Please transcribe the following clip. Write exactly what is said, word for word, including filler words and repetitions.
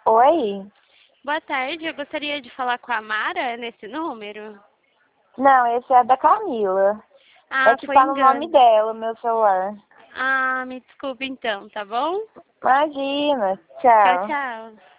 Oi? Boa tarde, eu gostaria de falar com a Mara nesse número. Não, esse é da Camila. É Ah, que foi tá no nome engano. dela, o meu celular. Ah, me desculpe então, tá bom? Imagina. Tchau, Tchau. tchau.